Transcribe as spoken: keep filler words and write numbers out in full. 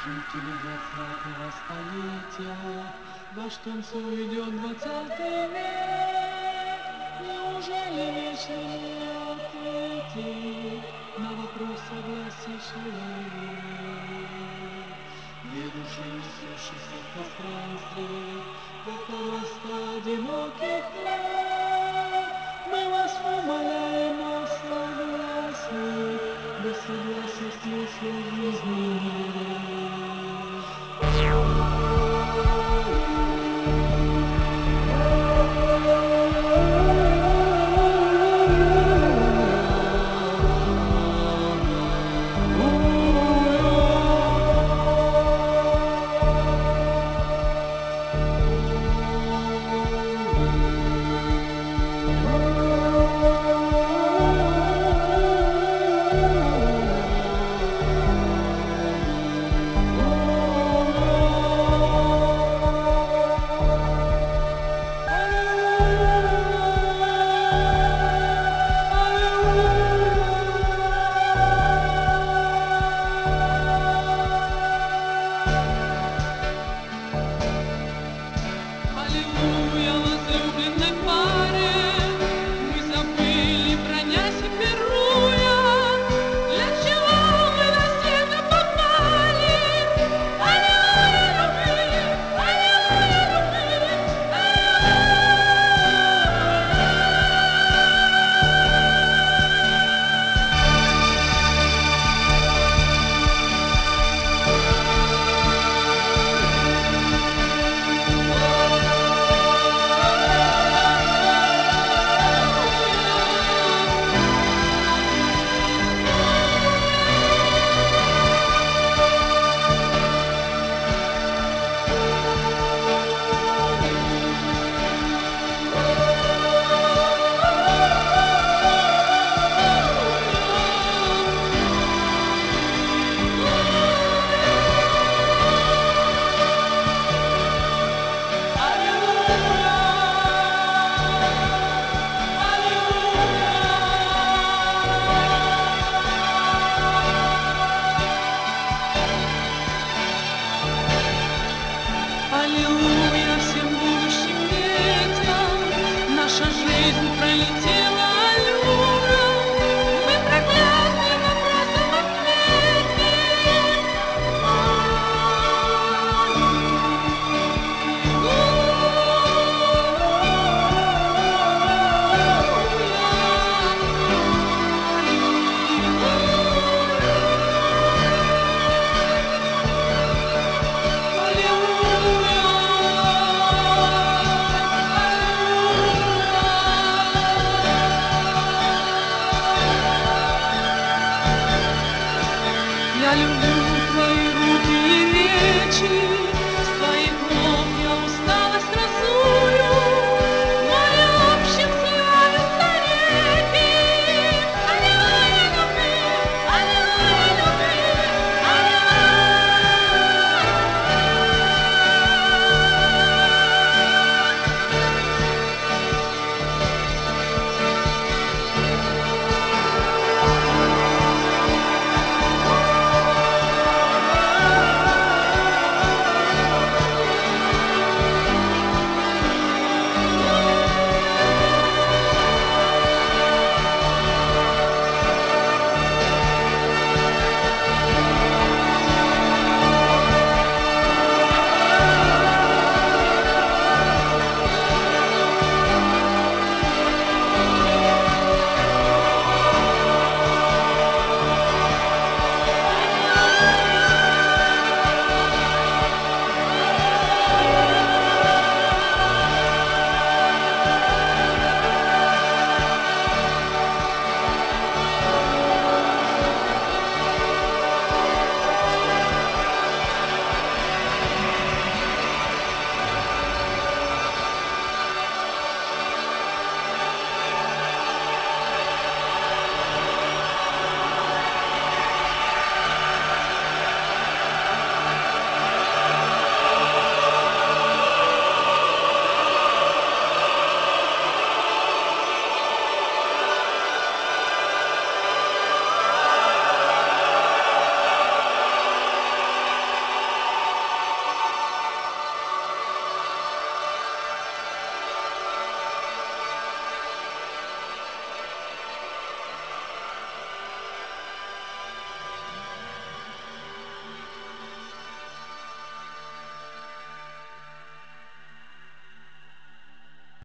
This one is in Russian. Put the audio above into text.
Жители двадцатого столетия, ваш танцуй идет двадцатый век. Неужели вечно не ответит на вопрос согласия человек? Две души, несущиеся в пространстве, как раста одиноких лет. Мы вас умоляем о согласии, без согласия смысла жизни нет. Аллилуйя, возлюбленной паре, мы забыли, бронясь и пируя, для чего мы на землю попали. Аллилуйя любви, аллилуйя любви, аллилуйя всем будущим детям. Наша жизнь пролетела аллюром, мы прокляты вопросом ответе. Я люблю твои руки и речи,